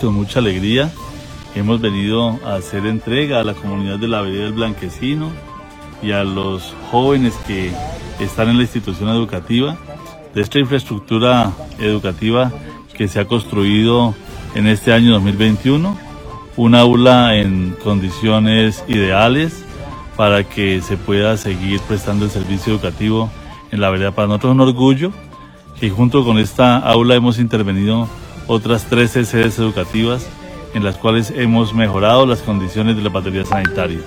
con mucha alegría hemos venido a hacer entrega a la comunidad de la Vereda del Blanquecino y a los jóvenes que están en la institución educativa de esta infraestructura educativa que se ha construido en este año 2021, un aula en condiciones ideales para que se pueda seguir prestando el servicio educativo en la vereda. Para nosotros es un orgullo que junto con esta aula hemos intervenido otras 13 sedes educativas en las cuales hemos mejorado las condiciones de la batería sanitaria.